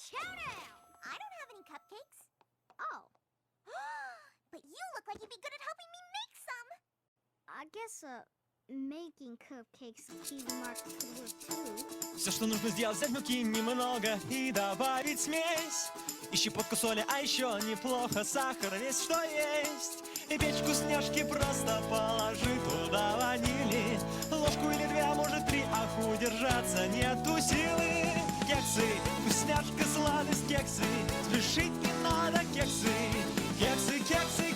Chowdown! I don't have any cupcakes. Oh. But you look like you'd be good at helping me make some. I guess, making cupcakes Cutie Mark could work too. Все, что нужно сделать, взять муки немного и добавить смесь. И щепотку соли, а еще неплохо сахар весь, что есть. И печь вкусняшки просто положи туда ванили. Ложку или две, а может три, ах, удержаться нету силы. Кексы, вкусняшка, сладость, кексы. Спешить не надо, кексы. Кексы, кексы.